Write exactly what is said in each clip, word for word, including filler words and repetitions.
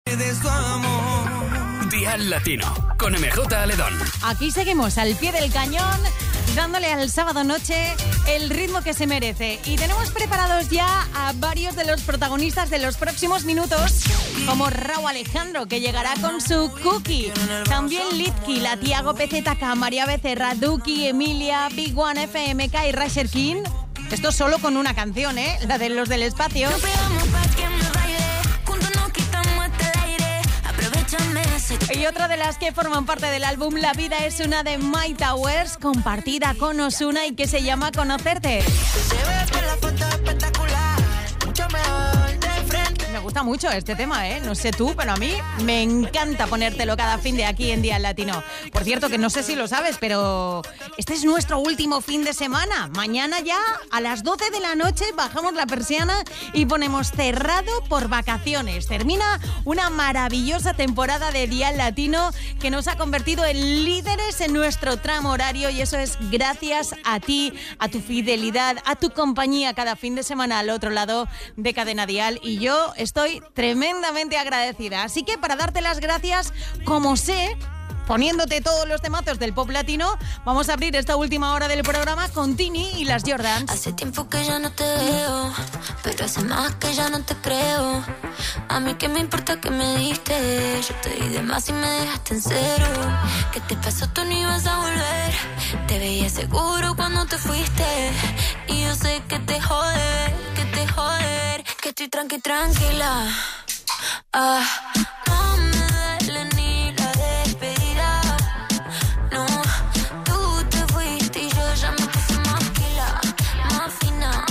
De su amor. Dial Latino con M J Aledón. Aquí seguimos al pie del cañón, dándole al sábado noche el ritmo que se merece. Y tenemos preparados ya a varios de los protagonistas de los próximos minutos, como Rauw Alejandro, que llegará con su Cookie. También Litki, la Tiago P Z K, María Becerra, Duki, Emilia, Big One, F M K y Rasher King. Esto solo con una canción, ¿eh? La de Los del Espacio. Y otra de las que forman parte del álbum La Vida es una de My Towers, compartida con Ozuna y que se llama Conocerte. Me gusta mucho este tema, ¿eh? No sé tú, pero a mí me encanta ponértelo cada fin de aquí en Dial Latino. Por cierto, que no sé si lo sabes, pero este es nuestro último fin de semana. Mañana ya a las doce de la noche bajamos la persiana y ponemos cerrado por vacaciones. Termina una maravillosa temporada de Dial Latino que nos ha convertido en líderes en nuestro tramo horario, y eso es gracias a ti, a tu fidelidad, a tu compañía cada fin de semana al otro lado de Cadena Dial, y yo estoy tremendamente agradecida. Así que para darte las gracias, como sé, poniéndote todos los temazos del pop latino, vamos a abrir esta última hora del programa con Tini y las Jordans. Hace tiempo que ya no te veo, pero hace más que ya no te creo. A mí qué me importa que me diste, yo te di de más y me dejaste en cero. ¿Qué te pasó? Tú no ibas a volver, te veía seguro cuando te fuiste. Y yo sé que te jode, que te jode, que estoy tranqui, tranquila. Ah, no me duele ni la despedida. No, tú te fuiste y yo ya me puse más pila, más fina.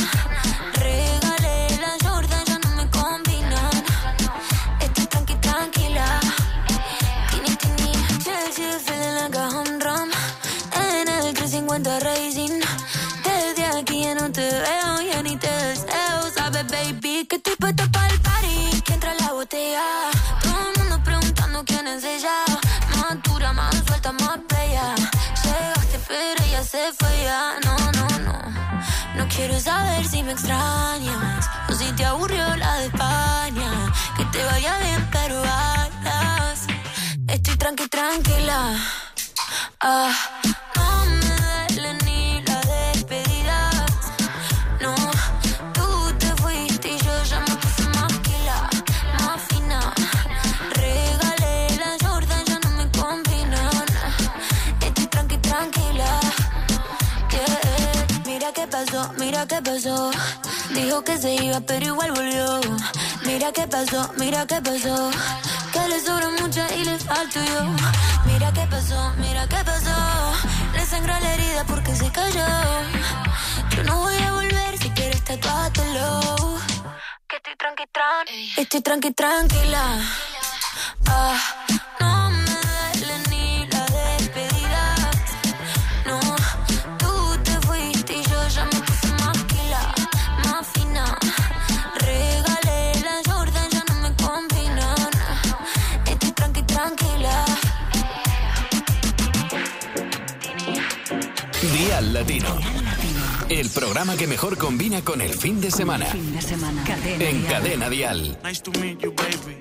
Regalé las Jordan, ya no me combinan. Estoy tranqui, tranquila. Tini, tini, yeah, yeah, feeling like a home run. En el trescientos cincuenta Racing. Desde aquí ya no te veo, ya ni te deseo. Sabes, baby, que estoy puesta para el party, que entra la botella. Todo el mundo preguntando quién es ella. Más dura, más suelta, más bella. Llegaste pero ella se fue ya. No, no, no. No quiero saber si me extrañas o si te aburrió la de España. Que te vaya bien pero vayas. Estoy tranqui, tranquila. Ah, no me duele ni la despedida. No, tú te fuiste y yo ya me puse más pila, más fina. Regalé las Jordan, ya no me combinan. Estoy tranqui, tranquila. Yeah. Mira qué pasó, mira qué pasó. Dijo que se iba pero igual volvió. Mira qué pasó, mira qué pasó. Que le sobra mucha y le falto yo. Mira qué pasó, mira qué pasó. Le sangró la herida porque se cayó. Yo no voy a volver, si quieres tatuátelo. Que estoy tranqui, tranqui. Estoy tranqui, tranquila. Ah, no me duele ni la despedida. No, tú te fuiste y yo ya me puse más pila, más fina. Regalé las Jordan, ya no me combinan. Estoy tranqui, tranquila. Dial Latino, el programa que mejor combina con el fin de semana. Fin de semana. Cadena en Dial. Cadena Dial. Nice to meet you, baby.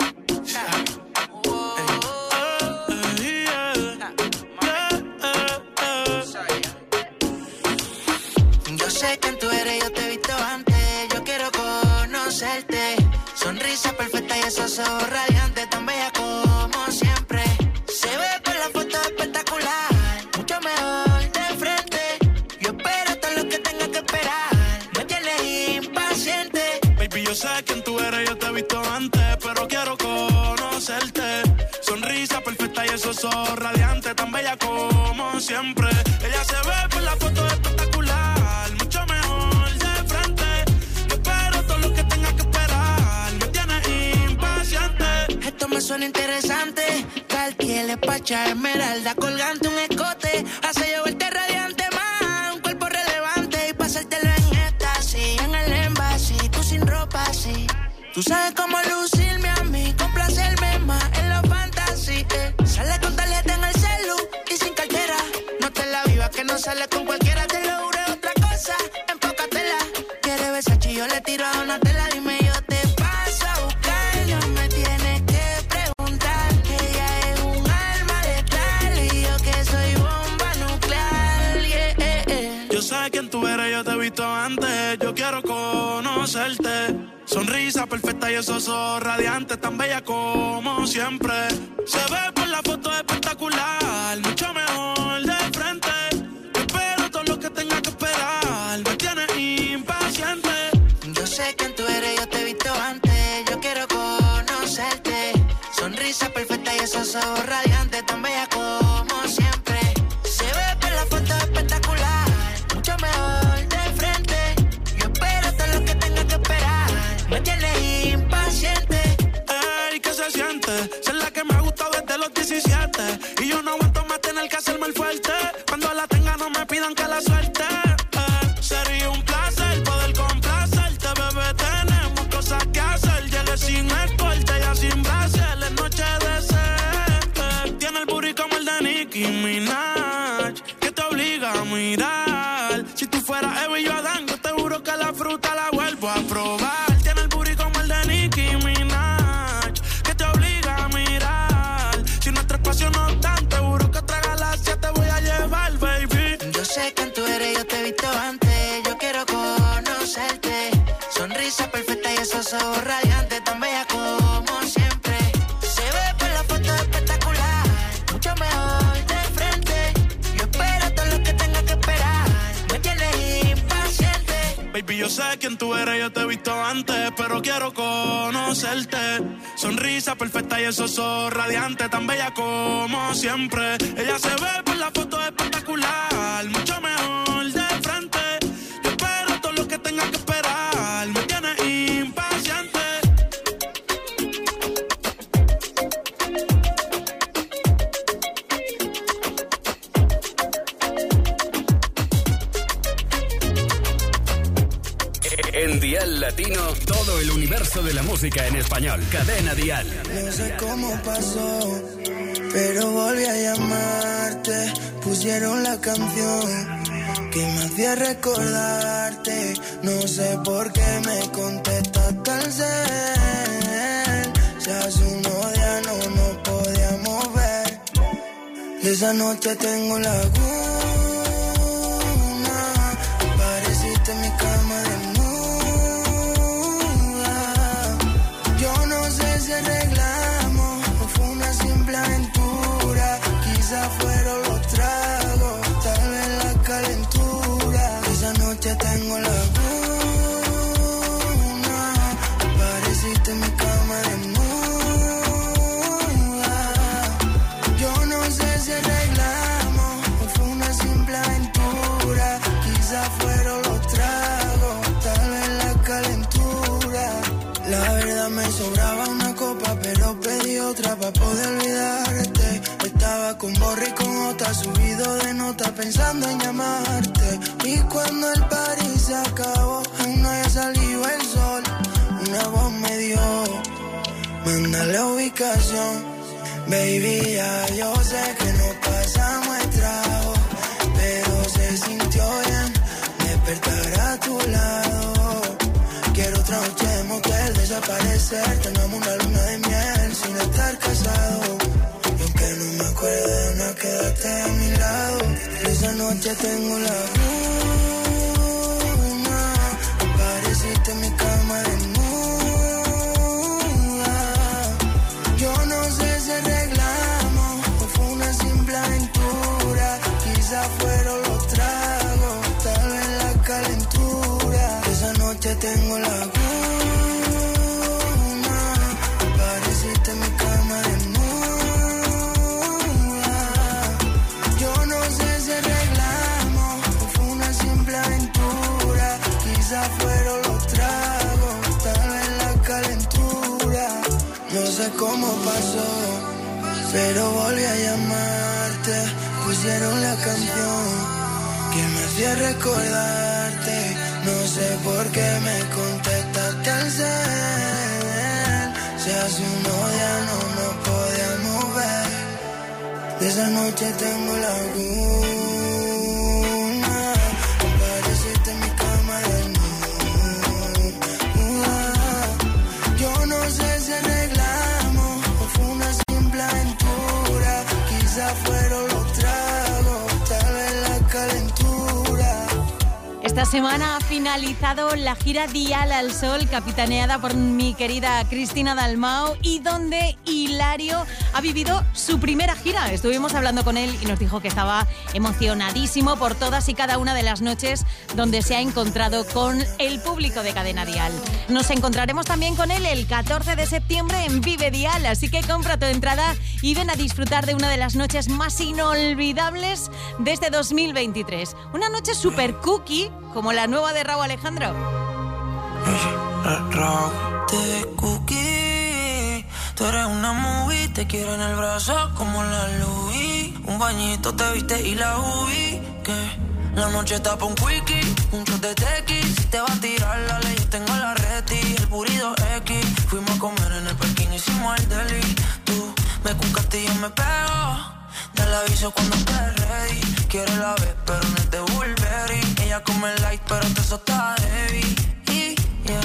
Yo sé quién tú eres, yo te he visto antes. Yo quiero conocerte. Sonrisa perfecta y esos ojos radiantes, tan bella como siempre. Se ve por la foto espectacular, mucho mejor de frente. Yo espero todo lo que tenga que esperar. Me tienes impaciente. Baby, yo sé quién tú eres, yo te he visto antes, pero quiero conocerte. Sonrisa perfecta y esos ojos radiantes, tan bella como siempre. Ella se ve por la foto espectacular, mucho mejor de frente. Yo espero todo lo que tenga que esperar. Me tienes impaciente. Esto me suena interesante. Cartier, Pacha, Esmeralda, colgante, un escote. Hace llevarte radiante más, un cuerpo relevante. Y pasártelo en éxtasis, en el embassy, tú sin ropa así. Tú sabes cómo lucirme a mí, complacerme más en la fantasía. Eh. Sale con tarjeta en el celu y sin cartera. No te la vivas que no sale con cualquiera. Te lo juro es otra cosa, empócatela. Quiere Versace, yo le tiro a Donatella. Dime yo te paso a buscar, no me tienes que preguntar. visto antes. Yo quiero conocerte. Sonrisa perfecta y esos ojos radiantes, tan bella como siempre. Se ve por la foto espectacular, mucho mejor de frente. Yo espero todo lo que tenga que esperar, me tienes impaciente. Yo sé quién tú eres, yo te he visto antes. Yo quiero conocerte. Sonrisa perfecta y esos ojos radiantes, tan bella como siempre. Se ve por la foto espectacular, mucho mejor de frente. Yo espero todo lo que tenga que esperar, me tienes impaciente. Ey, ¿qué se siente? Ser la que me ha gustado desde los diecisiete. Y yo no aguanto más tener que hacerme el fuerte. Cuando la tenga no me pidan que la suelte. Eh, sería un placer poder complacerte, bebé. Tenemos cosas que hacer. Llegué sin escolta, ya sin brasier. Es noche de sed. Eh, tiene el booty como el de Nicki Minaj, que te obliga a mirar. Si tú fueras Eva y yo Adán, yo te juro que la fruta la vuelvo a probar. Tiene el booty como el de Nicki Minaj, que te obliga a mirar. Si nuestro espacio no es tan, te juro que otra galaxia te voy a llevar, baby. Yo sé quién tú eres, yo te he visto antes. Yo quiero conocerte. Sonrisa perfecta y esos ojos radiantes, tan bella como siempre. Se ve por la foto espectacular, mucho mejor de frente. Yo espero todo lo que tenga que esperar, me tienes impaciente. Baby, yo sé quién tú eres, yo te he visto antes, pero quiero conocerte. Sonrisa perfecta y esos ojos radiantes, tan bella como siempre. Ella se ve por la foto espectacular, mucho mejor de frente. Yo espero todo lo que tenga que esperar, me tiene impaciente. En Dial Latino, todo el universo de la música en español. Cadena Dial. No sé cómo pasó, pero volví a llamarte. Pusieron la canción que me hacía recordarte. No sé por qué me contestas tan cel. Si hace unos días no nos podíamos ver. De esa noche tengo la laguna. Pareciste mi cama de arreglamos, o fue una simple aventura. Quizás fueron los tragos, tal vez la calentura. Esa noche tengo la laguna. Pareciste mi cama desnuda. Yo no sé si arreglamos, o fue una simple aventura. Quizás fueron los tragos, tal vez la calentura. La verdad me sobraba una copa, pero pedí otra pa' poder olvidarte. Estaba con borra y con otra, subido de nota pensando en llamarte. Y cuando el party se acabó, aún no había salido el sol. Una voz me dio, manda la ubicación. Baby, ya yo sé que no pasamos el trago, pero se sintió bien despertar a tu lado. Quiero otra noche de motel, desaparecer. Tengamos una luna de miel sin estar casados. Y aunque no me acuerdo de nada, quédate a mi lado. Esa noche tengo la luna. Apareciste en mi cama desnuda. Yo no sé si arreglamos o fue una simple aventura. Quizás fueron los tragos, tal vez la calentura. Esa noche tengo la laguna. Apareciste en mi cama desnuda. Yo no sé si arreglamos o fue una simple aventura. Quizás fueron los tragos, tal vez la calentura. No sé cómo pasó, pero volví a llamarte. Pusieron la canción que me hacía recordarte. No sé por qué me contestaste al cel. Si hace unos días no nos podíamos ver. De esa noche tengo la laguna. Apareciste en mi cama desnuda. Yo no sé si arreglamos o fue una simple aventura. Quizás fueron los tragos, tal vez la calentura. Esta semana ha finalizado la gira Dial al Sol, capitaneada por mi querida Cristina Dalmau, y donde Hilario ha vivido su primera gira. Estuvimos hablando con él y nos dijo que estaba emocionadísimo por todas y cada una de las noches donde se ha encontrado con el público de Cadena Dial. Nos encontraremos también con él el catorce de septiembre en Vive Dial, así que compra tu entrada y ven a disfrutar de una de las noches más inolvidables de este dos mil veintitrés. Una noche super cookie, como la nueva de Rauw Alejandro. Rauw de cookie, tú eres una movie, te quiero en el brazo como la Louis. Un bañito te viste y la ubiqué. La noche está pa' un quickie, un shot de tequi. Si te va a tirar la ley, yo tengo la reti. El purido X, fuimos a comer en el parking, hicimos el deli. Tú me cucaste y yo me pego. Te la aviso cuando estés ready. Quiere la vez, pero no es de Burberry. Ella come light, pero eso está heavy. Y, yeah.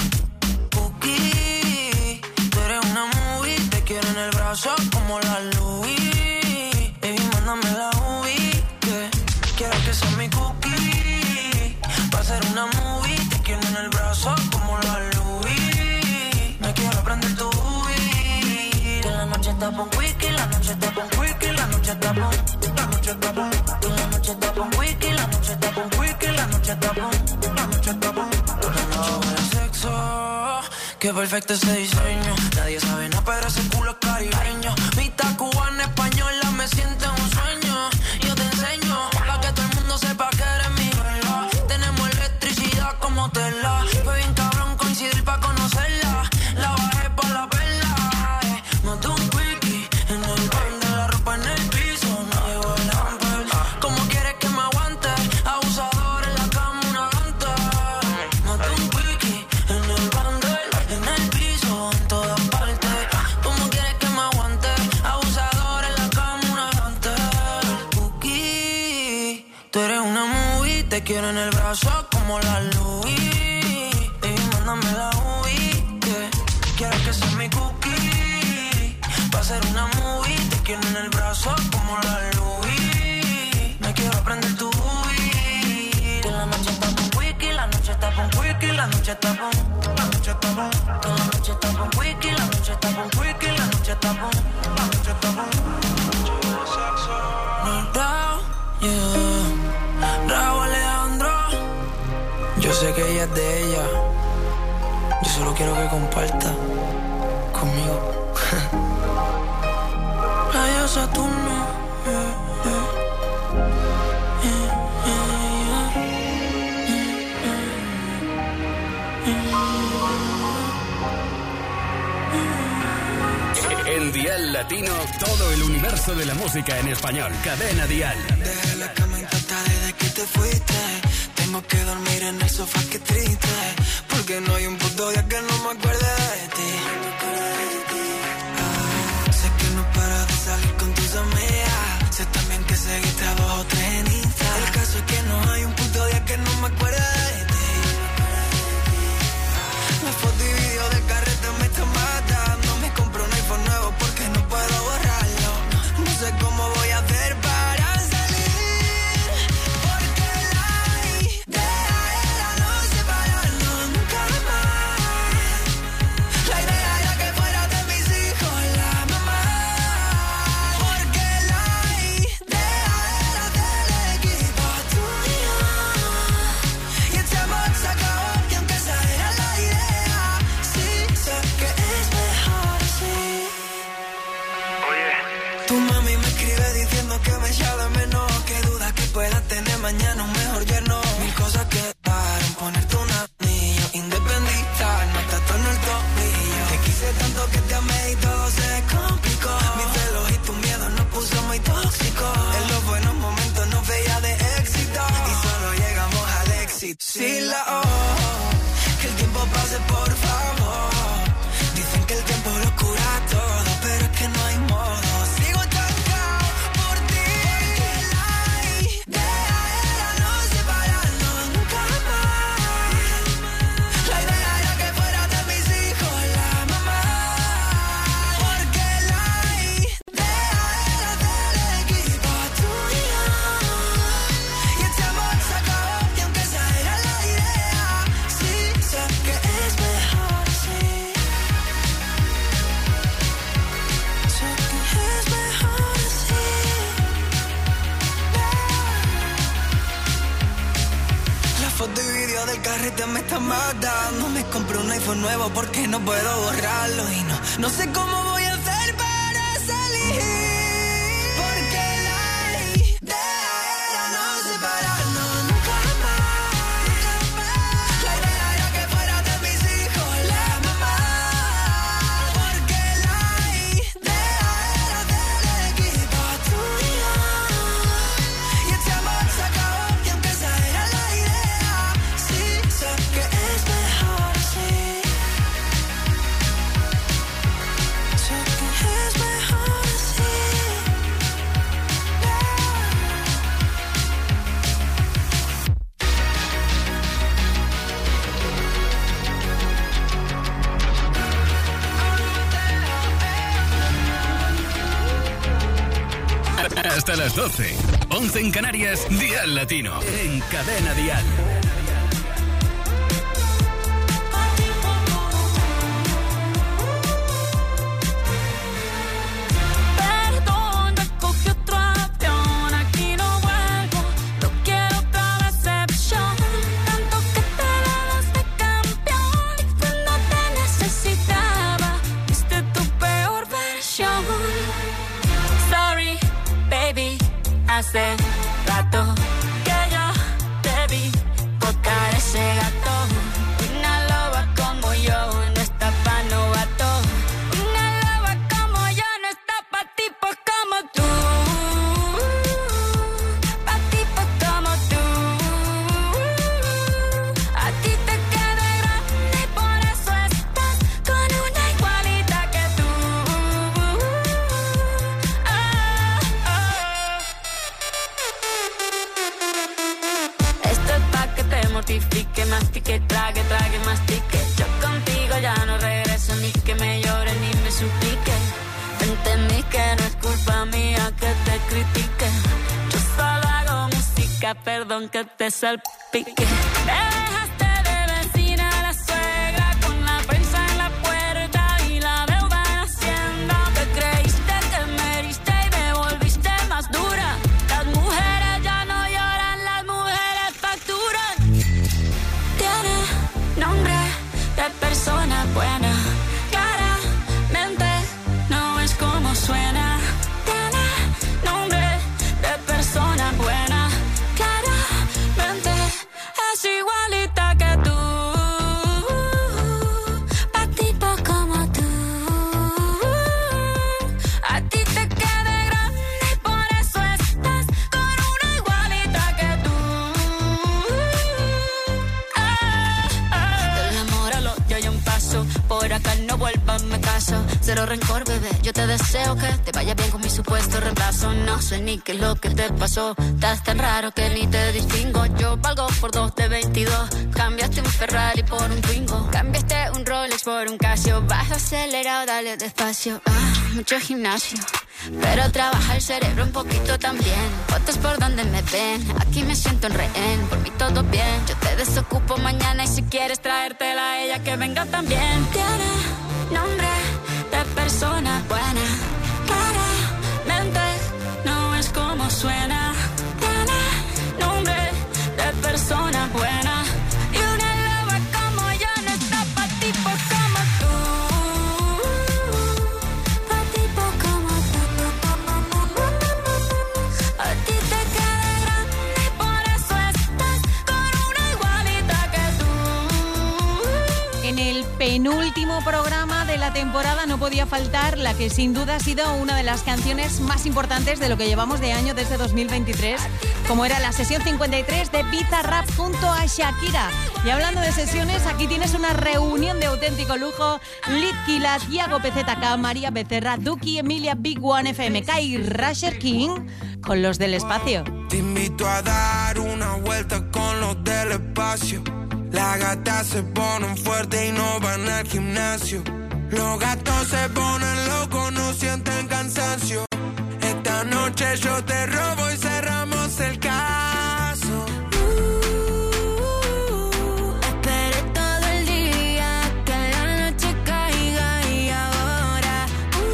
Cookie, tú eres una movie. Te quiero en el brazo como la Louis. Baby, mándame la ubi, que quiero que sea mi cookie. Va a ser una movie. Te quiero en el brazo como la Louis. Me quiero aprender tu ubi. Que la noche está por wiki, la noche está por wiki, la noche está por, la noche está por, la noche está por wiki, la noche está por wiki, la noche está por, la noche está por, la noche de sexo. Qué perfecto ese diseño. Nadie sabe nada, pero ese culo es caribeño. Mitad cubana, española, me siento en un sueño. Yo te enseño, pa' que todo el mundo sepa que eres mi vela. Tenemos electricidad como tela. Fue bien cabrón coincidir pa' conocerla. La bajé pa' la perla. Eh. Maté un quickie en el bar de la ropa en el piso. No llegó el hamper. ¿Cómo quieres que me aguante? Abusador en la cama, una ganta. Maté un quickie en el bandel, en el piso, en todas partes. ¿Cómo quieres que me aguante? Abusador en la cama, una ganta. Cookie, tú eres una movie. Te quiero en el brazo como la Louis. Baby, mándame la ubi, que quiero que sea mi cookie. Va a ser una movie. Te quiero en el brazo como la Louis. Me quiero aprender tu ubi. Que la noche está con wiki, la noche está con wiki, la noche está con, la noche está con, que la noche está con wiki, la noche está con wiki, la noche está con, la noche está con. No, Rauw, yeah. Rauw Alejandro. Yo sé que ella es de ella. Yo solo quiero que comparta conmigo. Rayo Saturno. Yeah, yeah. En Dial Latino, todo el universo de la música en español. Cadena Dial. Dejé la cama intacta desde que te fuiste. Tengo que dormir en el sofá, qué triste. Porque no hay un puto día que no me acuerde de ti. Ah, sé que no paras de salir con tus amigas. Sé también que seguiste a dos o tres en Insta. El caso es que no hay un puto día que no me acuerde de ti. La foto y video del carrete me están matando. Me compro un iPhone nuevo porque no puedo borrarlo. No sé cómo voy a hacer para salir, porque la idea era no separarnos nunca más. La idea era que fuera de mis hijos la mamá, porque la idea era del equipo tuyo. Y este amor se acabó, y aunque esa era la idea, sí sé que es mejor así. Tu mami me escribe diciendo que me echa de menos. Que duda que pueda tener mañana un mejor yerno. Mil cosas quedaron, ponerte un anillo, independizar, no está todo en el tobillo. Te quise tanto que te amé y todo se complicó. Mis celos y tu miedo nos puso muy tóxicos. En los buenos momentos nos veía de éxito y solo llegamos al éxito. Sí, la oh, que el tiempo pase por favor. Dicen que el tiempo lo cura todo, pero es que no hay modo. Sigo estancado. carrete me está matando. Me compré un iPhone nuevo porque no puedo borrarlo. Y no, no sé cómo voy a hacer para salir. Porque la idea era no separarnos nunca más. La idea era que fuera de mis hijos la mamá. Porque la idea era del equipo tuyo. Y este amor se acabó y aunque esa era la idea, sí sé que es mejor así. Sé que es mejor así. Hasta las doce. once en Canarias, Dial Latino. En Cadena Dial. Perdón, ya cogí otro avión, aquí no vuelvo, no quiero otra decepción. Tanto que te dabas de campeón y cuando te necesitaba, viste tu peor versión. Sorry, baby, hace rato que yo te vi tocar ese gato. Una loba como yo no está pa' novato. Una loba como yo no está pa' tipos como tú. Pa' tipos como tú. A ti te queda grande y por eso estás con una igualita que tú. Ah, ah. Esto es pa' que te mortifique, mastique, trague, trague, mastique. Yo contigo ya no regreso, ni que me llore ni me suplique. Entendí que no es culpa mía que te critique. Yo solo hago música, perdón que te salpique. Te dejaste de vecina a la suegra con la prensa en la puerta y la deuda en Hacienda. Te creíste que me heriste y me volviste más dura. Las mujeres ya no lloran, las mujeres facturan. Tiene nombre de persona buena, claramente no es como suena. Tiene nombre de persona buena, claramente es igualita que tú. Pa' tipo como tú. A ti te queda grande y por eso estás con una igualita que tú. Ah, ah. Del amor al odio hay un paso, por acá no vuelvas, me caso. Cero rencor, bebé, yo te deseo que te vaya bien con mi supuesto reemplazo. No sé ni qué es lo que te pasó, estás tan raro que ni te distingo. Yo valgo por dos de veintidós, cambiaste un Ferrari por un Twingo. Cambiaste un Rolex por un Casio, baja acelerado, dale despacio. Ah, mucho gimnasio, pero trabaja el cerebro un poquito también. Fotos por donde me ven, aquí me siento en rehén. Por mí todo bien, yo te desocupo mañana y si quieres traértela a ella que venga también. Tiene nombre de persona buena, claramente no es como suena. Tiene nombre de persona buena y una loba como yo no está pa' tipos como tú. Pa' tipos como tú. A ti te queda grande y por eso estás con una igualita que tú. En el penúltimo programa de la temporada no podía faltar la que sin duda ha sido una de las canciones más importantes de lo que llevamos de año desde dos mil veintitrés, como era la sesión cincuenta y tres de Bizarrap junto a Shakira. Y hablando de sesiones, aquí tienes una reunión de auténtico lujo: Litquila, Tiago P Z K, María Becerra, Duki, Emilia, Big One, F M K y Rasher King con los del espacio. Te invito a dar una vuelta con los del espacio. Las gatas se ponen fuertes y no van al gimnasio. Los gatos se ponen locos, no sienten cansancio. Esta noche yo te robo y cerramos el caso. Uh, esperé todo el día que la noche caiga y ahora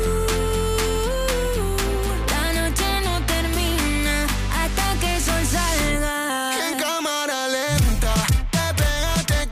uh, la noche no termina hasta que el sol salga. En cámara lenta te pegaste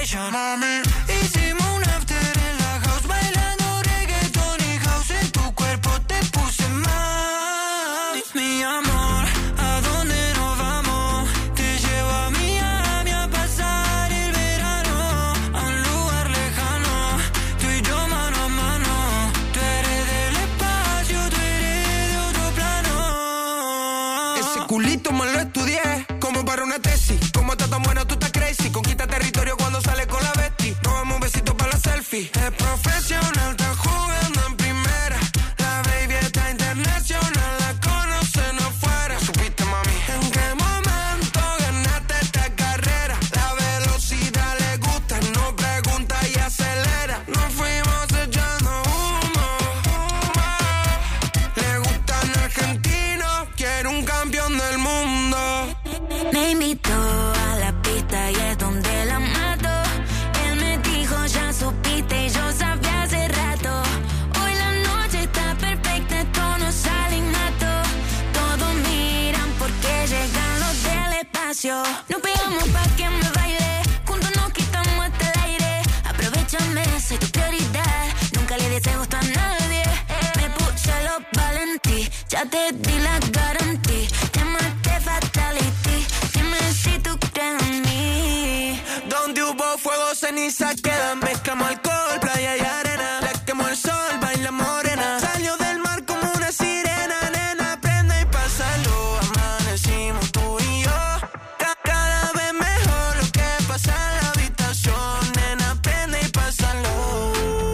station. Mami, hicimos un after en la house, bailando reggaeton y house. En tu cuerpo te puse mal. Mi amor, ¿a dónde nos vamos? Te llevo a Miami a pasar el verano, a un lugar lejano, tú y yo mano a mano. Tú eres del espacio, tú eres de otro plano. Ese culito me lo estudié, como para una tesis. Como está tan bueno, tú estás crazy. Conquista territorio cuando sale con la bestie. Nos damos un besito para la selfie. Es profesional, está jugando en primera. La baby está internacional, la conocen afuera. ¿Supiste, mami? ¿En qué momento ganaste esta carrera? La velocidad le gusta, no pregunta y acelera. Nos fuimos echando humo, humo. Le gustan argentinos, quiere un campeón del mundo. Me invitó a la pista y es donde la mato. Él me dijo, ya supiste, y yo sabía hace rato. Hoy la noche está perfecta, esto no sale innato. Todos miran porque llegan los del espacio. Nos pegamos pa' que me baile, juntos nos quitamos hasta el aire. Aprovechame, soy tu prioridad, nunca le deseo gusto a nadie. Me puse los valentí, ya te di la garantía. Llamaste fatality, dime si tú crees en mí. Donde hubo fuego, ceniza quedan. Mezclamos alcohol, playa y arena. Le quemó el sol, baila morena. Salió del mar como una sirena. Nena, prende y pásalo. Amanecimos tú y yo. Ca- Cada vez mejor lo que pasa en la habitación. Nena, prende y pásalo.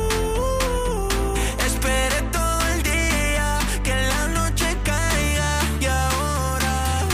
Esperé todo el día que la noche caiga. Y ahora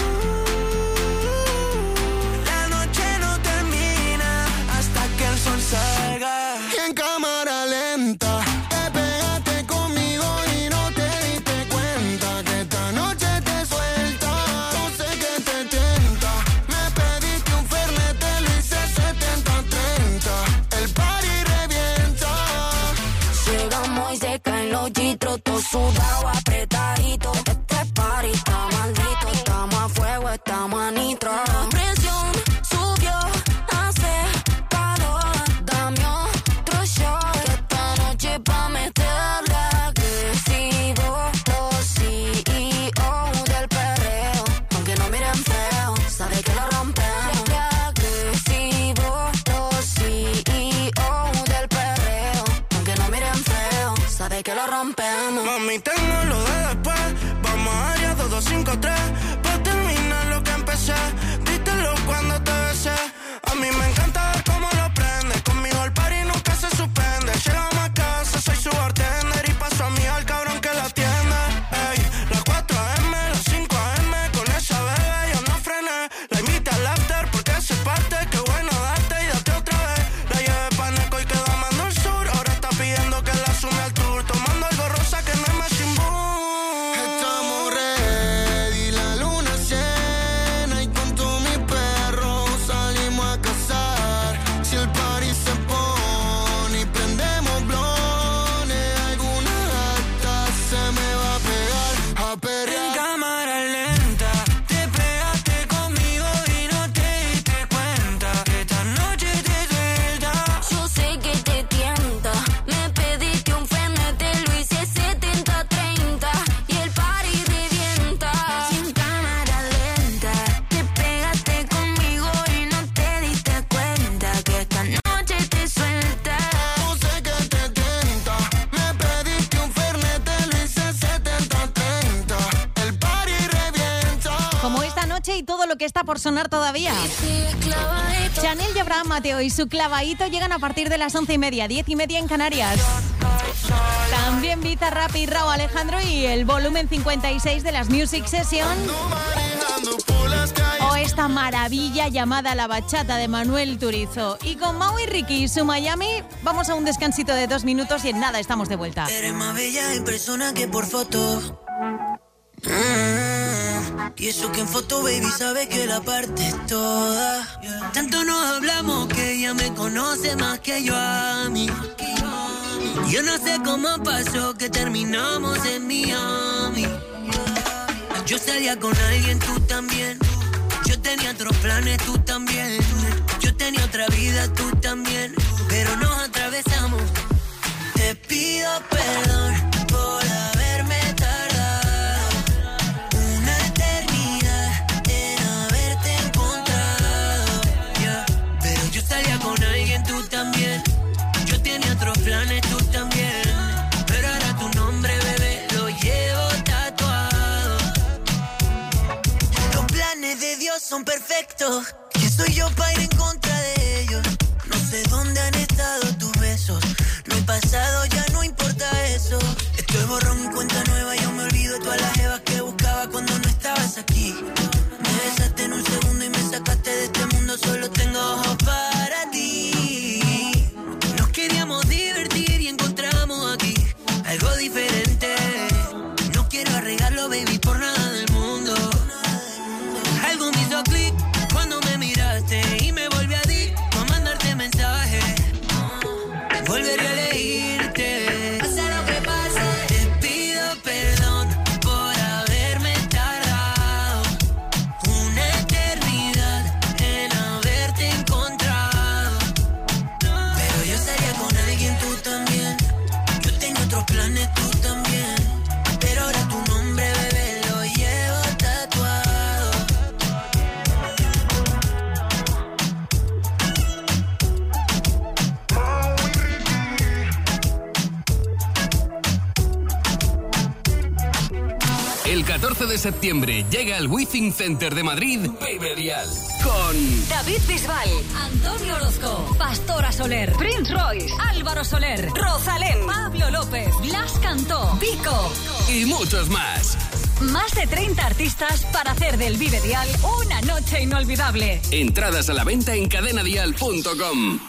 la noche no termina hasta que el sol salga. En cámara lenta, te pegaste conmigo y no te diste cuenta que esta noche te suelta. No sé qué te tienta. Me pediste un fernet, te lo hice setenta treinta. El party revienta. Llegamos y se caen los gistros, todo sudado, apretadito. Este party está maldito, estamos a fuego, estamos a nitro. La presión subió, hace calor, dame otro shot. Que esta noche pa' meterla agresivo. Los C E O del perreo, aunque no miren feo, sabe que lo rompemos. Agresivo, los C E O del perreo, aunque no miren feo, sabe que lo rompemos. Mami, tengo lo de después. Vamos a área dos dos cinco tres. Pa' terminar lo que empecé. Dítelo cuando te besé. A mí me encanta ver cómo lo prende. Conmigo el party nunca se suspende. Llegamos a casa, soy su bartender. Y paso a mí al cabrón que la atiende. Ey, las cuatro a eme, las cinco a eme. Con esa bebé yo no frené. La invité al after porque se parte. Qué bueno darte y date otra vez. La llevé pa' Neco y quedó amando el sur. Ahora está pidiendo que la sume al tour. Tomando algo rosa que no es más sin estamos ready, la luna llena y con todos mis perros salimos a cazar. Si el party se pone y prendemos blones, alguna gata se me va a pegar a En perrear. cámara lenta, te pegaste conmigo y no te diste cuenta que esta noche te suelta. Yo sé que te tienta, me pediste un fernet, te lo hice setenta treinta. Y el party revienta. Sin cámara lenta, te pegaste conmigo y no te diste cuenta que esta noche te suelta. No sé qué te tienta, me pediste un fernet, te lo hice setenta treinta. El party revienta. Como esta noche y todo lo que está por sonar todavía. Chanel y Abraham Mateo y su clavadito llegan a partir de las once y media, diez y media en Canarias. También Bizarrap y Rauw Alejandro y el volumen cincuenta y seis de las Music Session. O esta maravilla llamada La Bachata de Manuel Turizo. Y con Mau y Ricky y su Miami, vamos a un descansito de dos minutos y en nada estamos de vuelta. Eres más bella en persona que por foto. Mm, y eso que en foto, baby, sabe que la parte es toda. Tanto nos hablamos que ella me conoce más que yo a mí. Yo no sé cómo pasó que terminamos en Miami. Yo salía con alguien, tú también. Yo tenía otros planes, tú también. Yo tenía otra vida, tú también, pero nos atravesamos. Te pido perdón por haberme tardado una eternidad en haberte encontrado, yeah. Pero yo salía con alguien, tú también. Yo tenía otros planes, tú también. Pero ahora tu nombre, bebé, lo llevo tatuado. Los planes de Dios son perfectos. ¿Quién soy yo para ir en contra de ellos? No sé dónde han estado tus besos. No he pasado, ya no importa eso. Estoy borrón y cuenta nueva. Yo me olvido de todas las jevas que buscaba cuando no estabas aquí. Me besaste en un segundo y me sacaste de este mundo. Solo tengo ojos para ti. Nos queríamos divertir y encontramos aquí algo diferente. No quiero arreglarlo, baby, por nada del mundo. Algo me hizo clic cuando me miraste y me volví adicto a mandarte mensajes. Volveré a elegirte, pase lo que pase. Te pido perdón por haberme tardado una eternidad en haberte encontrado. Pero yo salía con alguien, tú también. Yo tengo otros planes, tú también. Pero ahora tu nombre, bebé, lo llevo tatuado. El catorce de septiembre llega al Withing Center de Madrid Vive con David Bisbal, Antonio Orozco, Pastora Soler, Prince Royce, Álvaro Soler, Rosalén, Pablo López, Blas Cantó, Vico y muchos más. Más de treinta artistas para hacer del Vive Dial una noche inolvidable. Entradas a la venta en cadena dial punto com.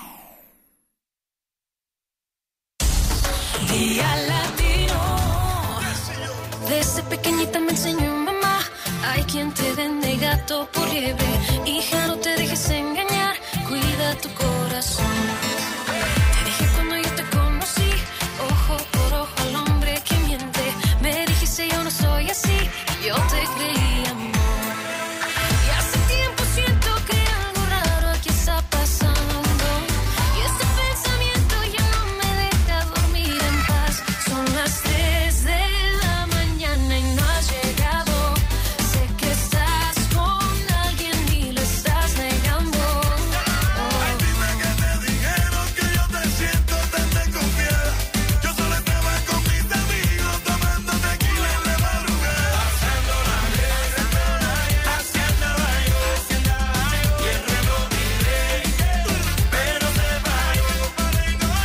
Dial Latino. Desde pequeñita me enseñó mamá, hay quien te vende gato por liebre. Hija, no te dejes engañar, cuida tu corazón. Te dije cuando yo te conocí, ojo por ojo al hombre que miente. Me dijiste yo no soy así, yo te creí, amor. Y hace tiempo siento que algo raro aquí está pasando. Y este pensamiento ya no me deja dormir en paz. Son las tres de la mañana y no has llegado. Sé que estás con alguien y lo estás negando. Oh. Ay, dime que te dijeron que yo te siento tan desconfiada. Yo solo estaba con mis amigos tomando tequila en la madrugada. Haciendo la guerra, haciendo la yo, haciendo la yo. Y el reloj diré, pero se va yo, parejo yo.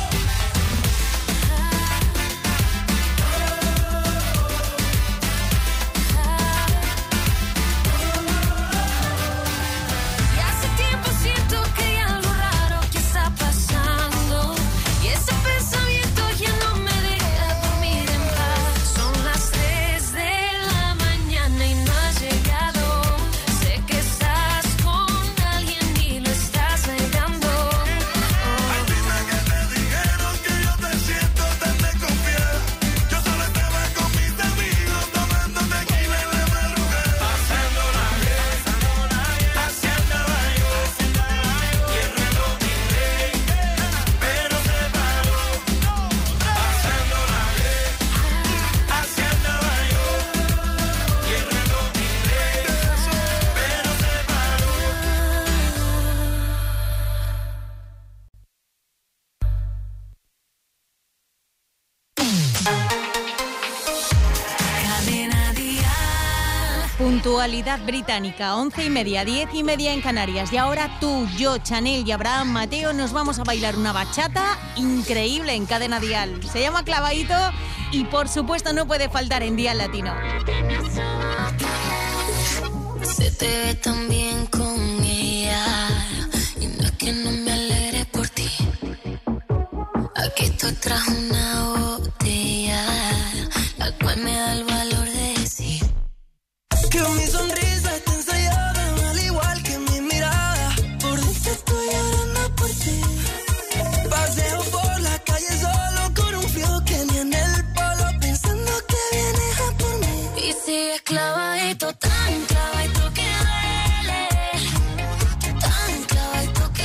Y hace tiempo siento que hay algo raro que está pasando. Y ese pensamiento ya no me deja dormir en paz. Son las tres de la mañana y no has llegado. Sé que estás con alguien y lo estás negando. Ay, dime que te dijeron que yo te siento tan desconfiada. Yo solo estaba con mis amigos tomando tequila en la madrugada. Haciendo la guerra, haciendo la yo, haciendo la yo. Y el reloj diré, pero se paró. Haciendo la guerra, haciendo la yo. Y el reloj diré, pero se paró. Cadena Dial. Puntualidad británica, once y media, diez y media en Canarias. Y ahora tú, yo, Chanel y Abraham Mateo nos vamos a bailar una bachata increíble en Cadena Dial. Se llama Clavadito y por supuesto no puede faltar en Dial Latino. Se te ve tan bien con ella y no es que no me alegre por ti. Aquí estoy tras una botella, la cual me da el valor de decir Que mi sonrisa está ensayada, al igual que mi mirada. Por dentro estoy llorando por ti. Paseo por la calle solo con un frío que ni en el polo, pensando que vienes a por mí. y sigues clavadito, tan clavadito que duele, tan clavadito que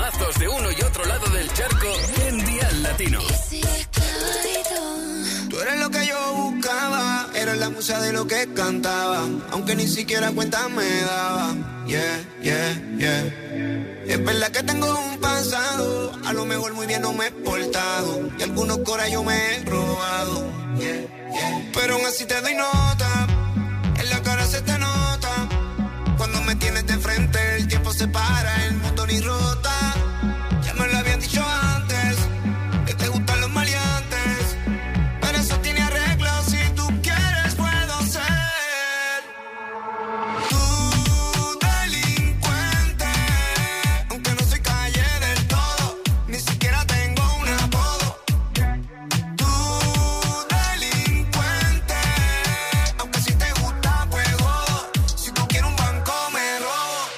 temazos de uno y otro lado del charco en Dial Latino. Tú eres lo que yo buscaba, eres la musa de lo que cantaba, aunque ni siquiera cuenta me daba. Yeah, yeah, yeah. Es verdad que tengo un pasado, a lo mejor muy bien no me he portado, y algunos coras yo me he robado. Yeah, yeah. Pero aún así te doy nota, en la cara se te nota, cuando me tienes de frente el tiempo se para, el mundo ni rota. Ya me lo habían dicho antes, que te gustan los maleantes, pero eso tiene arreglo, si tú quieres puedo ser tu delincuente, aunque no soy calle del todo, ni siquiera tengo un apodo. Tu delincuente, aunque si te gusta pues jodo, si tú quieres un banco me robo.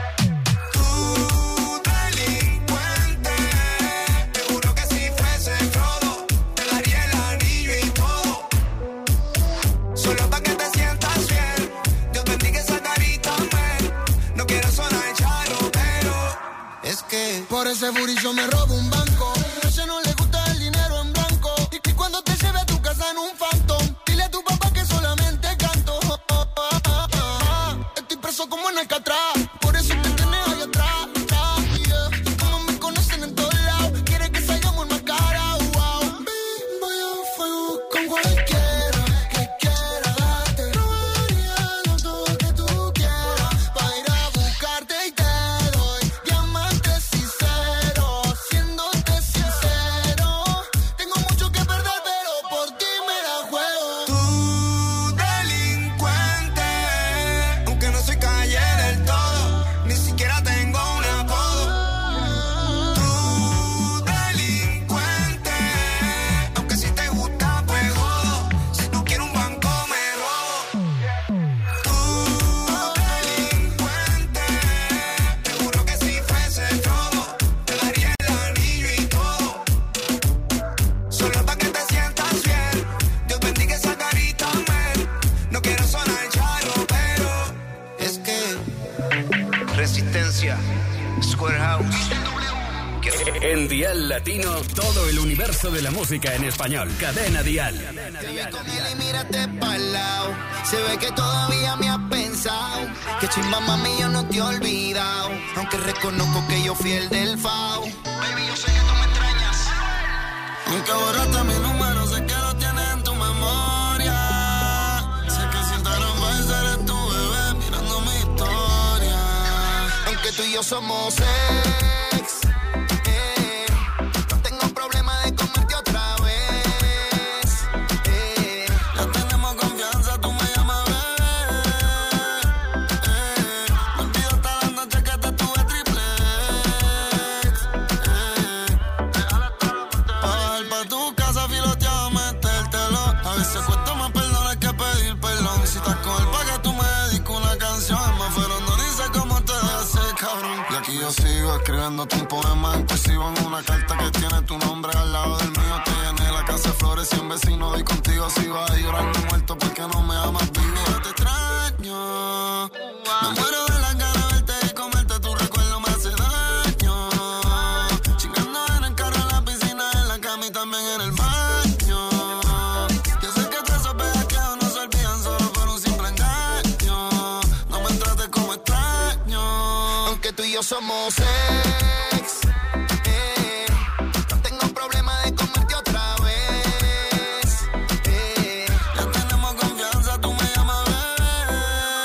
Tu delincuente, te juro que si fuese Frodo, te daría el anillo y todo, solo pa' que te sientas bien. Dios bendiga esa carita, man. No quiero sonar charro, pero es que Por ese burillo me robo un banco. A ella no le gusta el dinero en blanco. Y, y cuando te lleve a tu casa en un Phantom, dile a tu papá que solamente canto. Oh, oh, oh, oh, oh. Estoy preso como en Alcatraz, por eso te tienes ahí atrás. Ah, yeah. Y como me conocen en todos lados, quiere que salgamos más cara. Wow. Voy a fuego con cualquiera que quiera darte. Robaría lo todo que tú quieras, pa' ir a buscarte y te doy diamantes sinceros, siéndote sincero. Tengo mucho que perder, pero por ti me la juego. tu delincuente, aunque no soy calle del todo, ni siquiera tengo un apodo. Tu delincuente, aunque si te gusta pues jodo, si tú quieres un banco me robo. Tu delincuente, te juro que si fuese Frodo, te daría el anillo y todo, solo pa' que te sientas bien. Dios bendiga esa carita, man. No quiero sonar charro, pero es que Resistencia, Square House. En Dial Latino, todo el universo de la música en español. Cadena Dial. Con él y mírate pa'l lado. Se ve que todavía me has pensado. Que chimba, mami, yo no te he olvidado. Aunque reconozco que yo fui el del FAO. Baby, yo sé que tú me extrañas. Aunque borraste mi número, sé que lo tienes en tu memoria. Sé que si te lo vas a eres tu bebé mirando mi historia. Aunque tú y yo somos ex, eh, no tengo problema de comerte otra vez. Eh, Ya tenemos confianza, tú me llamas bebé. Eh, me olvido hasta la noche que te tuve triple X. Eh, pa' bajar pa' tu casa filoteado, metértelo. A veces cuesta más perdonar que pedir perdón. Si estás con él pa' que tú me dediques una canción, más pero no dice cómo te hace, cabrón. Y aquí yo sigo escribiéndote un poema inclusivo en una carta que tiene tu nombre al lado del mío. Te llené la casa de flores y un vecino y contigo si vas a llorando muerto porque no me amas vivo. Yo te extraño, me muero de las ganas de verte y comerte, tu recuerdo me hace daño. Chingando en el carro, en la piscina, en la cama y también en el baño. Yo sé que todos esos bellaqueos no se olvidan solo por un simple engaño. No me trates como extraño. aunque tú y yo somos ex, eh, no tengo problema de comerte otra vez. Eh, Ya tenemos confianza, tú me llamas bebé.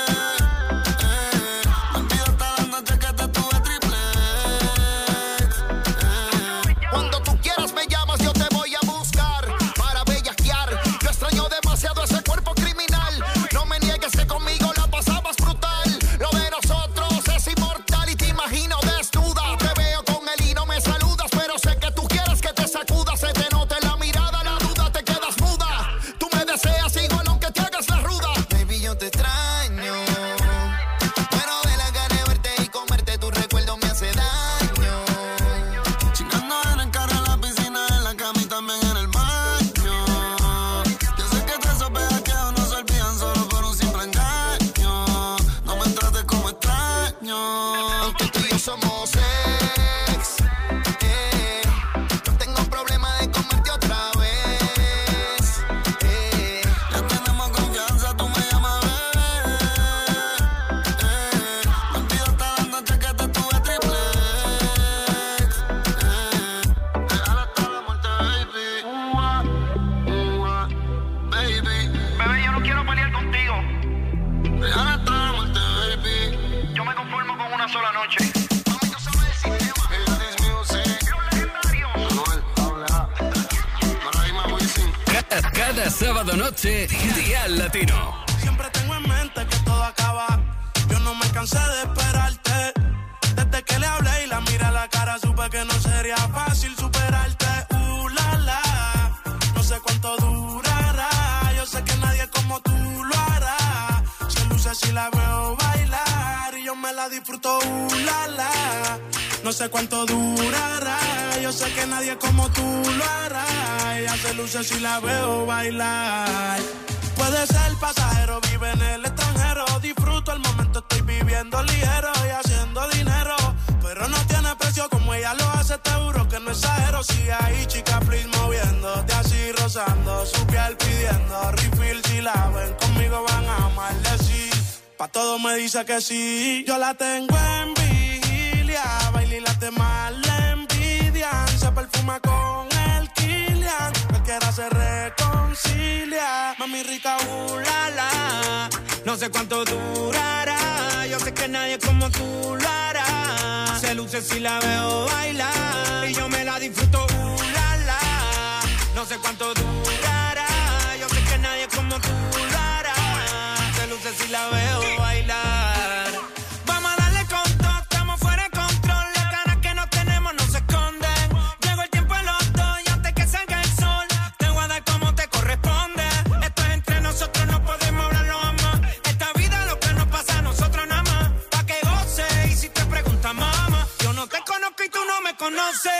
Eh, me olvido hasta la noche que te tuve triple X. Eh, Cuando tú quieras me llamas, yo te voy a buscar para bellaquear. Yo extraño demasiado ese cuerpo criminal. No me niegues que conmigo la pasabas brutal. Lo de nosotros es inmortal y te imagino desnuda Cada sábado noche, Dial Latino. Siempre tengo en mente que todo acaba. Yo no me cansé de esperarte. Desde que le hablé y la miré a la cara, supe que no sería fácil superarte. Uh, la, la. No sé cuánto durará. Yo sé que nadie como tú lo hará. Se luce si la veo bailar y yo me la disfruto. Uh, la, la. No sé cuánto durará. Yo sé que nadie como tú lo hará. Ella se luce si la veo bailar. Puede ser pasajero, vive en el extranjero. Disfruto el momento, estoy viviendo ligero y haciendo dinero. Pero no tiene precio como ella lo hace, te juro que no exagero. Sigue ahí, chica, please, moviéndote así, rozando su piel pidiendo refill. Si la ven conmigo van a amarle, sí. Pa' todo me dice que sí. Yo la tengo en vigilia, baila y las demás le envidian. Se perfuma con el Kilian, cualquiera se reconcilia. Mami rica, uh, la, la. No sé cuánto durará. Yo sé que nadie como tú lo hará. Se luce si la veo bailar y yo me la disfruto, uh, la, la. No sé cuánto durará. Yo sé que nadie como tú lo hará. Se luce si la veo bailar. Vamos a darle con todo, estamos fuera de control. Las ganas que no tenemos no se esconden. Llegó el tiempo en los dos y antes que salga el sol te voy a dar como te corresponde. Esto es entre nosotros, no podemos hablarlo más. Esta vida lo que nos pasa a nosotros nada más. Pa' que goce y si te preguntas mamá, yo no te conozco y tú no me conoces.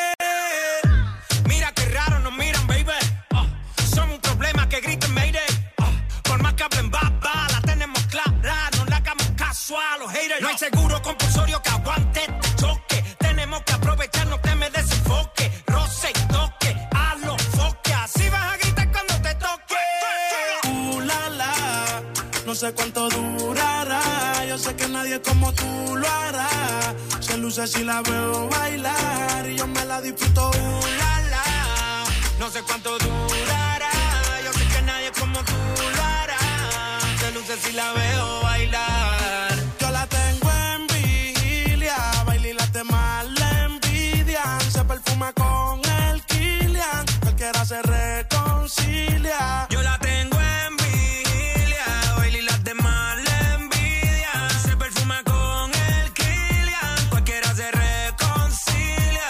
Mira qué raro nos miran, baby. Uh, somos un problema que griten mayday. Uh, por más que hablen baba, la tenemos clara. No le hagamos caso a los haters. No hay seguro compulsorio que aguante este choque. Tenemos que aprovechar, no te me desenfoque. Roce y toque, a los foques. Así vas a gritar cuando te toque. Uh, la, la. No sé cuánto durará. Yo sé que nadie como tú lo hará. Se luce si la veo bailar y yo me la disfruto. Uh, la, la. No sé cuánto durará. Yo sé que nadie como tú lo hará. Se luce si la veo bailar. Yo la tengo en vigilia, baila y las demás le envidian. Se perfuma con el Kilian, cualquiera se reconcilia. Yo la tengo en vigilia, baila y las demás le envidian. Se perfuma con el Kilian, cualquiera se reconcilia.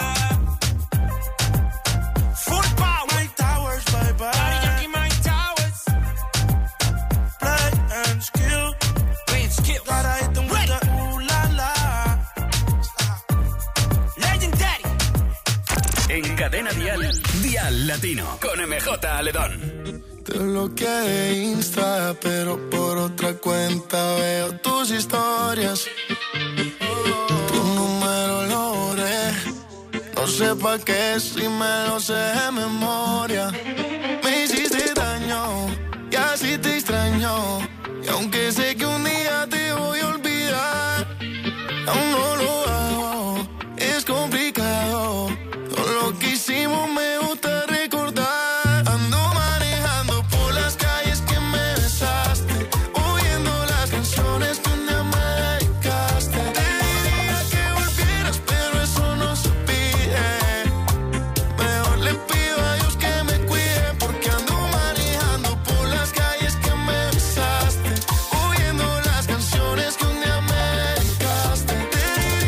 Full power, Mike Towers, bye bye. Daddy Yankee, Mike Towers. Play and skill, play and skill. Gotta hit them with the ooh la la. Legendary. En Cadena Dial, Dial Latino, con M J Aledón. Te bloqueé de Insta, pero por otra cuenta veo tus historias. Tu número lo borré. No sé pa' qué si me lo sé de memoria. Me hiciste daño y así te extraño. Y aunque sé que un día te voy a olvidar, aún no lo hago. Es complicado. Todo lo que hicimos me gusta recordar. Ando manejando por las calles que me besaste, oyendo las canciones que un día me dedicaste. Te diría que volvieras, pero eso no se pide. Mejor le pido a Dios que me cuide, porque ando manejando por las calles que me besaste, oyendo las canciones que un día me dedicaste. Te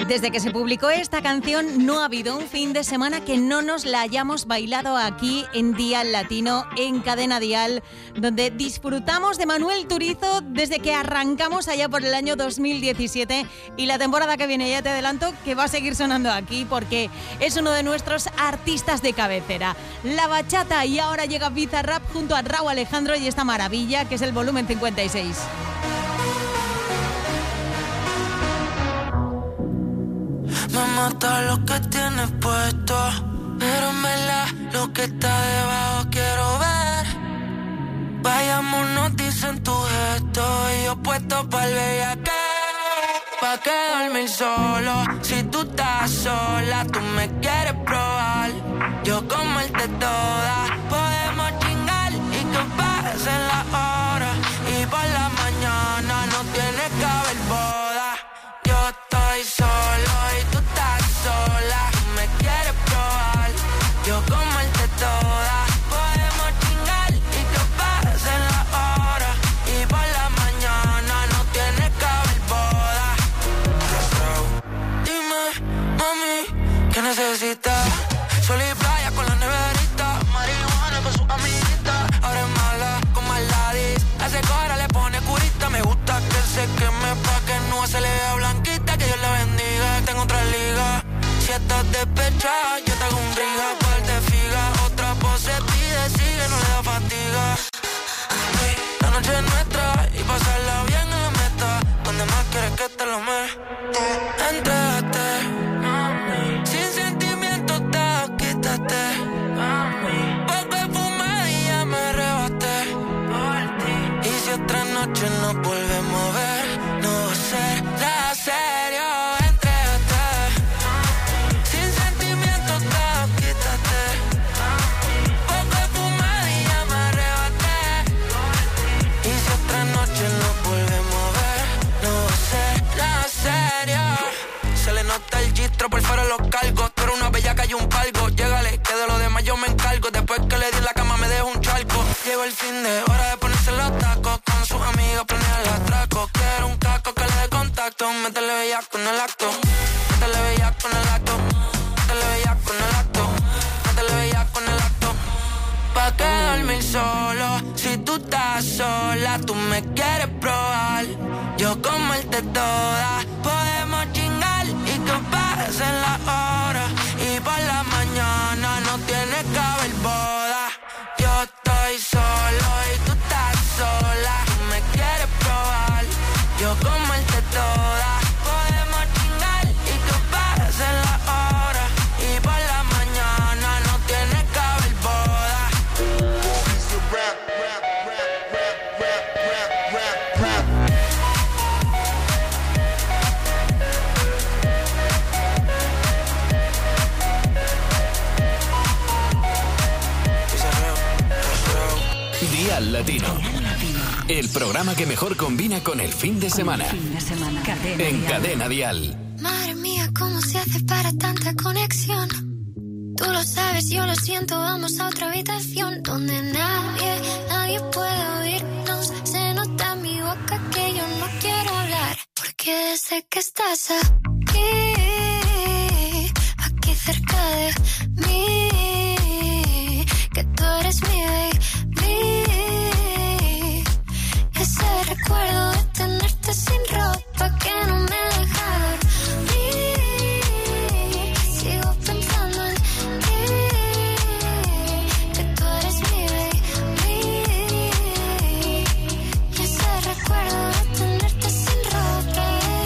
Desde que se publicó esta canción no ha habido un fin de semana que no nos la hayamos bailado aquí en Dial Latino, en Cadena Dial, donde disfrutamos de Manuel Turizo desde que arrancamos allá por el año dos mil diecisiete, y la temporada que viene ya te adelanto que va a seguir sonando aquí porque es uno de nuestros artistas de cabecera. La bachata, y ahora llega Bizarrap junto a Rauw Alejandro y esta maravilla que es el volumen cincuenta y seis. Me mata lo que tienes puesto, pero en verdad lo que está debajo quiero ver. Vayámonos, dicen tu gesto, y yo puesto pa'l bellaque. Pa' que dormir solo, si tú estás sola, tú me quieres probar. Yo comerte toda, podemos chingar y que pasen las horas. Y por la mañana no tienes que haber boda. Yo estoy solo y tú estás sola, tú me quieres probar. Yo comerte toda, podemos chingar y que pasen las horas. Y por la mañana no tienes que haber boda. Dime, mami, ¿qué necesitas? Sol y playa con la neverita, marihuana con su amiguita. Ahora es mala con maladis, hace cora, le pone curita. Me gusta que se queme pa' que no se le vea blanquita. Que Dios la bendiga, tengo otra liga. Si estás despechada, yo te hago un riga. Parte figa, otra pose pide, sigue, no le da fatiga. Hey, la noche es nuestra y pasarla bien en la meta. Donde más quieres que te lo me entrégate, sin sentimiento te quítate. Porque fumé y ya me arrebaté. Y si otra noche nos volvemos a ver, no va a ser nada serio. Entrégate, sin sentimiento te quítate. Porque fumé y ya me arrebaté. Y si otra noche nos volvemos a ver, no va a ser nada serio. Se le nota el gistro, por fuera los cargos. Tú eres una bellaca y un palgo. Llégale, que de lo demás yo me encargo. Después que le di la cama me dejo un charco. Llegó el fin de hora de ponerse los tacos. Con sus amigos planear el atraco. Quiero un casco que le dé contacto. Métele bellaco en el acto. Métele bellaco en el acto. Métele bellaco en el acto. Métele bellaco en el acto. Pa' que dormir solo, si tú estás sola, tú me quieres probar. Yo comerte toda, podemos chingar y que pasen las horas. Y por la mañana no tienes que haber boda. Yo estoy solo y tú estás sola, tú me quieres probar. Yo comerte toda, podemos chingar y que pasen las horas. Y por la mañana no tienes que haber boda. Dial Latino, el programa que mejor combina con el fin de semana. Fin de semana. Cadena En Dial. Cadena Dial. Madre mía, ¿cómo se hace para tanta conexión? Tú lo sabes, yo lo siento, vamos a otra habitación donde nadie, nadie puede oírnos. Se nota en mi boca que yo no quiero hablar, porque sé que estás aquí, aquí cerca de mí, que tú eres mi baby. Ese recuerdo de tenerte sin ropa que no me deja dormir. Sigo pensando en ti, que tú eres mi baby. Ese recuerdo de tenerte sin ropa.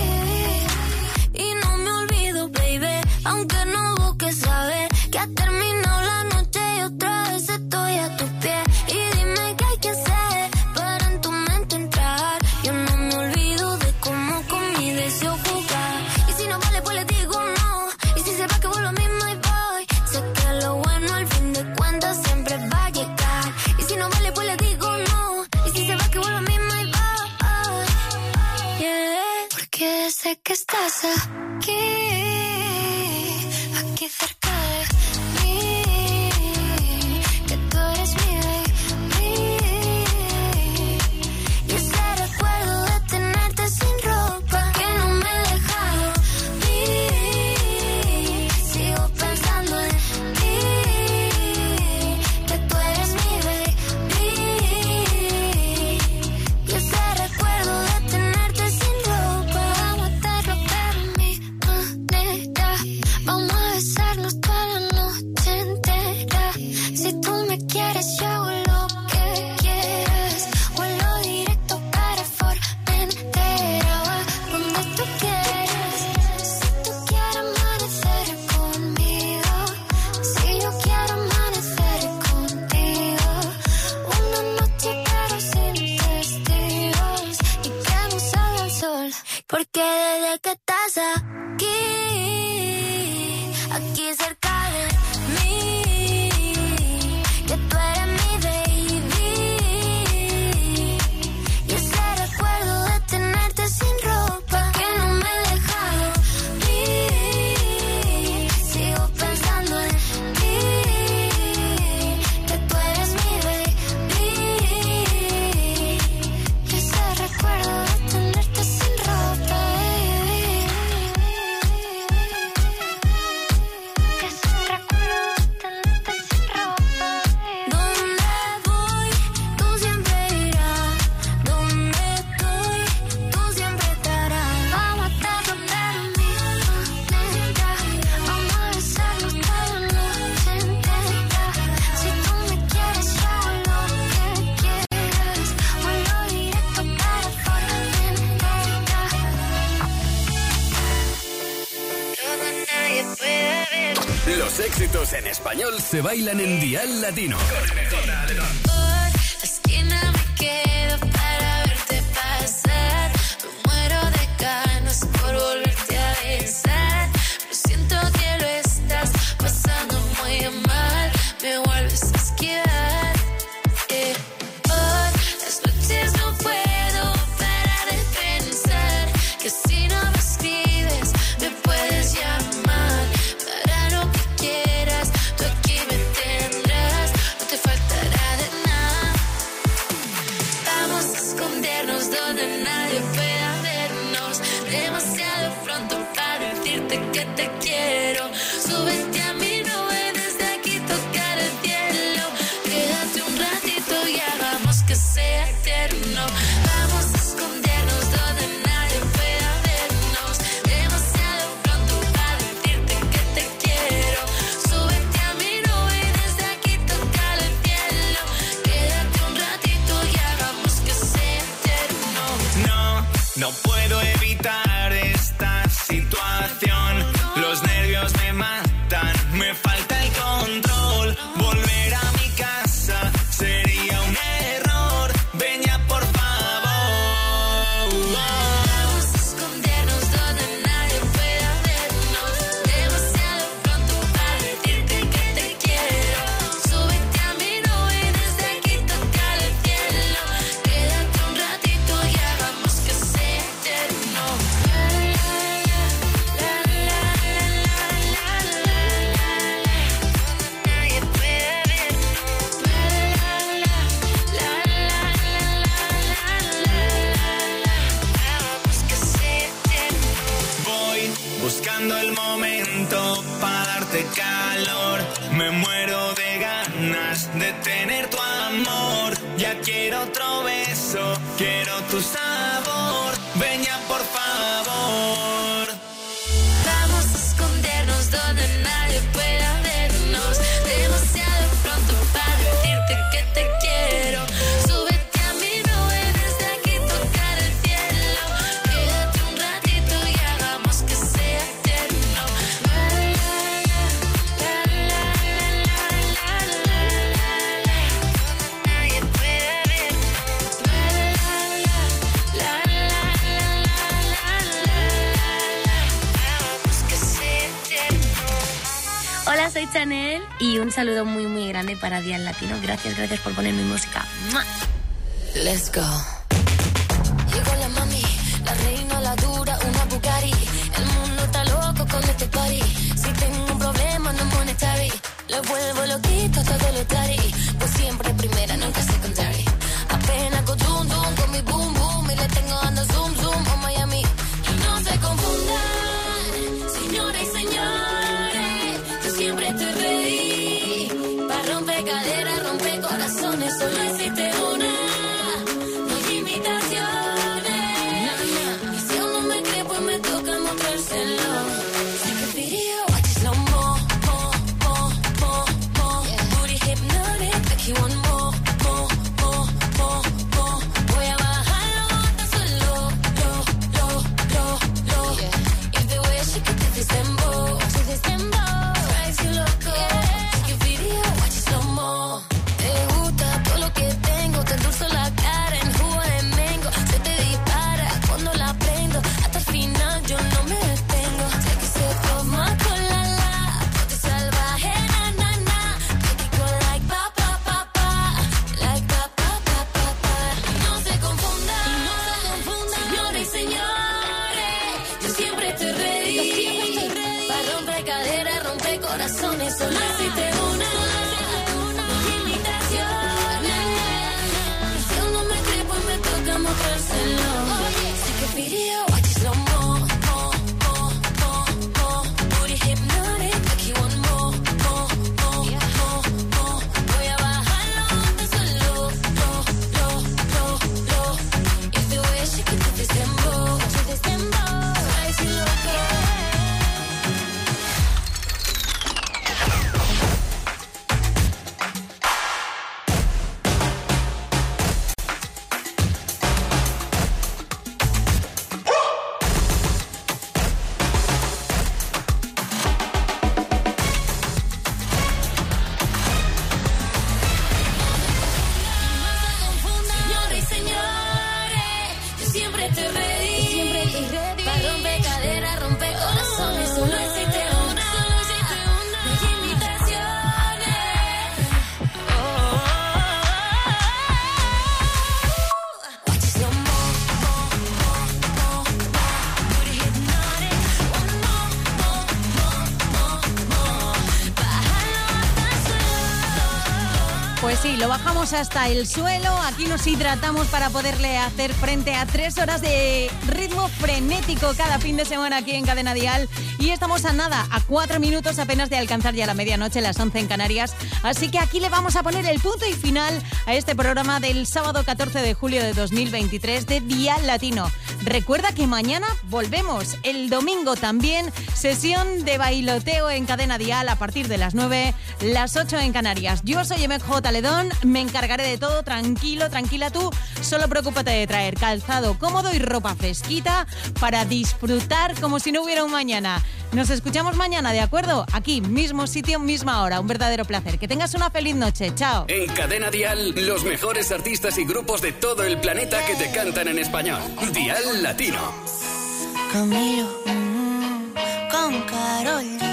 Y no me olvido, baby, aunque no busque saber que ha terminado la noche y otra vez estoy a tus pies. Y dime qué hay que hacer para en tu mente entrar. Yo no me olvido de cómo con mi deseo jugar. Y si no vale, pues le digo no. Y si se va, que vuelvo mismo y voy. Sé que lo bueno al fin de cuentas siempre va a llegar. Y si no vale, pues le digo no. Y si se va, que vuelvo mismo y voy. Yeah. Porque sé que estás aquí, aquí cerca de mí, que tú eres mi baby. Y ese recuerdo de tenerte sin ropa que no me deja dormir. Porque desde que estás aquí, aquí cerca de mí, que tú eres mi baby, y ese recuerdo de tenerte sin ropa que no me he dejado ir, sigo pensando en ti, que tú eres mi baby, y ese recuerdo de tenerte sin ropa, que ese recuerdo de tenerte sin ropa. Donde voy, tú siempre irás, donde estoy, tú siempre estarás. Vamos a estar donde lo mismo neta, vamos a besarnos toda la noche entera. Si tú me quieres, yo hago lo que quieras, vuelo directo para Fuerteventura. Todo nadie puede ver. Los éxitos en español se bailan en Dial Latino. Por la esquina me quedo para verte pasar. Me muero de ganas por volverte a besar. Pero siento que lo estás pasando muy mal. Me vuelves a esquivar. Eh. Por las noches no puedo parar de pensar que si no me escribes me puedes llamar. Para lo que quieras, tú aquí me tendrás. No te faltará de nada. Vamos a escondernos donde nadie pueda vernos. Demasiado pronto para decirte que te quiero. Súbete a mi nube, desde aquí tocar el cielo. Quédate un ratito y hagamos que sea eterno. Vamos a escondernos donde nadie pueda vernos. Demasiado pronto para decirte que te quiero. Súbete a mi nube, desde aquí tocar el cielo. Quédate un ratito y hagamos que sea eterno. No, no puedo evitar esta situación. Los nervios me matan, me falta el control. Volver a mi casa sería un error. Ven ya, por favor. Vamos a escondernos donde nadie pueda vernos. Demasiado pronto para decirte que te quiero. Súbete a mi nube, desde aquí tocar el cielo. Quédate un ratito y hagamos que sea eterno. La, la, la, la, la, la, la, la, la. Nadie puede vernos. La, la, la, la, la, la, la, la. Hagamos que sea eterno. Voy buscando el momento para darte calor. Me muero de ganas de tener tu amor. Ya quiero otro beso, quiero tu sabor. Ven ya, por favor. Vamos a escondernos donde nadie pueda vernos. Demasiado pronto para decirte que te quiero. Súbete a mi nube, desde aquí tocar el cielo. Quédate un ratito y hagamos que sea eterno. La, la, la, la, la, la, la, la, la, la. Nadie puede vernos. La, la, la, la, la, la, la, la, la. Hagamos que sea eterno. Hola, soy Chanel y un saludo muy muy grande para Dial Latino. Gracias, gracias por poner mi música. ¡Mua! Let's go. Llegó la mami, la reina, la dura, una Bugatti. El mundo está loco con este party. Si tengo un problema no monetary, le vuelvo loquito todo lo tari. Pues siempre primera, nunca secondary. Apenas con zoom zoom con mi boom boom y le tengo dando zoom zoom a Miami. Y no se confundan, señoras y señores, yo siempre te reí. Pa' romper caderas, romper corazones, solo existe una. No hay imitaciones. Y si aún no me cree, pues me toca mostrárselo. Take a video, watch it slow mo, mo, mo, mo, mo. Booty hypnotic, make you want more, more, more, more, more. Voy a bajarlo hasta suelo, lo, lo, lo, lo. If the way she could do this dembow, do this dembow, drives you loco. Take a video, watch it slow mo. Te gusta todo lo que tengo. sí, lo bajamos hasta el suelo. Aquí nos hidratamos para poderle hacer frente a tres horas de ritmo frenético cada fin de semana aquí en Cadena Dial. Y estamos a nada, a cuatro minutos apenas de alcanzar ya la medianoche, las once en Canarias. Así que aquí le vamos a poner el punto y final a este programa del sábado catorce de julio de dos mil veintitrés de Dial Latino. Recuerda que mañana volvemos, el domingo también, sesión de bailoteo en Cadena Dial a partir de las nueve, las ocho en Canarias. Yo soy Emek J. Ledón, me encargaré de todo, tranquilo, tranquila tú, solo preocúpate de traer calzado cómodo y ropa fresquita para disfrutar como si no hubiera un mañana. Nos escuchamos mañana, ¿de acuerdo? Aquí, mismo sitio, misma hora, un verdadero placer. Que tengas una feliz noche, chao. En Cadena Dial, los mejores artistas y grupos de todo el planeta que te cantan en español. Dial Latino. Camilo, mm, con Karol G.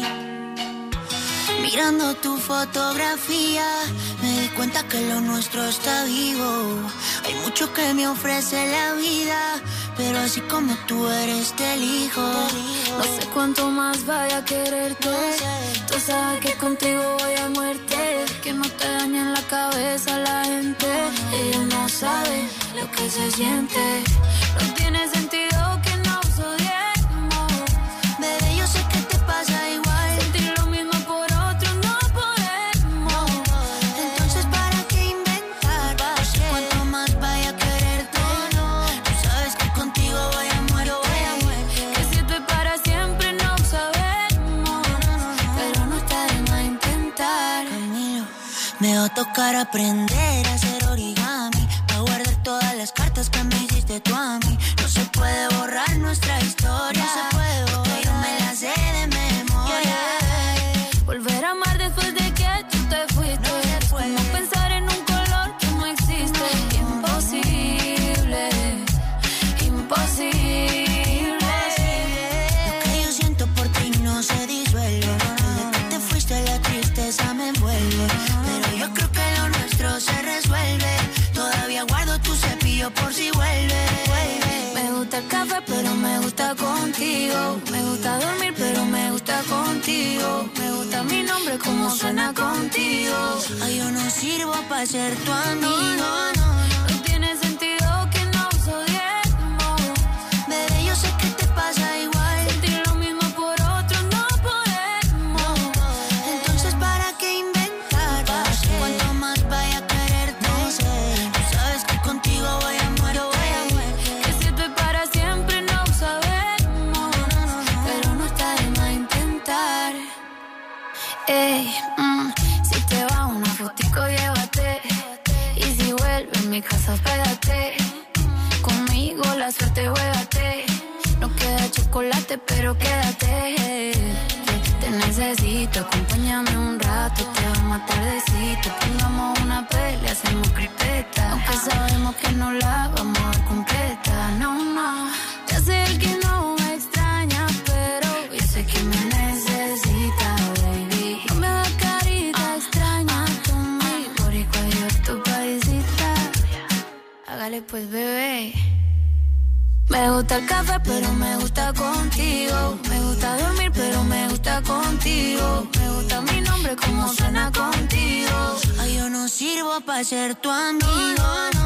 Mirando tu fotografía, me di cuenta que lo nuestro está vivo. Hay mucho que me ofrece la vida, pero así como tú eres te elijo. No sé cuánto más vaya a quererte. Tú sabes que contigo voy a muerte. Que no te dañen la cabeza la gente. Ella no sabe lo que se siente. No tiene sentido que nos odiemos. Bebé, yo sé que te pasa igual. Sentir lo mismo por otro no podemos. Entonces ¿para qué inventar? No sé cuánto más vaya a quererte. Tú sabes que contigo voy a muerte. Que si esto es para siempre no sabemos. Pero no está de más intentar. Camilo, me va a tocar aprender a hacer origami, a guardar todas las cartas que me hiciste tú a mí. No se puede borrar nuestra historia. No se puede borrar. Yo me la sé de memoria. Yeah. Volver a amar después de que tú te fuiste. No se puede. No pensar en un color que no existe. Imposible, imposible. Lo que yo siento por ti no se disuelve. Desde que te fuiste la tristeza me envuelve. Pero yo creo que lo nuestro se resuelve. Todavía guardo tu cepillo por si vuelve. Me gusta el café, pero me gusta contigo. Me gusta dormir, pero me gusta contigo. Me gusta mi nombre, como suena contigo. Ay, yo no sirvo para ser tu amigo. No, no, no tiene sentido que nos odiemos. Bebé, yo sé que te pasa igual. Sentir lo mismo por otro no podemos. Entonces ¿para qué inventar? No sé cuánto más vaya a quererte. No sé. Tú sabes que contigo voy a muerte. Que si esto es para siempre no sabemos. Pero no está de más intentar. Ey, mm, si te va una fotico llévate. Y si vuelve a mi casa pégate. Conmigo la suerte juégate. No queda chocolate pero quédate. Te necesito, acompáñame un rato. Te vamos a tardecito. Pongamos una pelea, hacemos cripeta. Aunque sabemos que no la vamos a ver completa. No, no, ya sé el que no me extraña, pero yo sé que me necesita, baby. No me da carita extraña conmigo. Boricua, yo es tu paisita. Hágale pues, bebé. Me gusta el café, pero me gusta contigo. Me gusta dormir, pero me gusta contigo. Me gusta mi nombre, como suena contigo. Ay, yo no sirvo para ser tu amigo.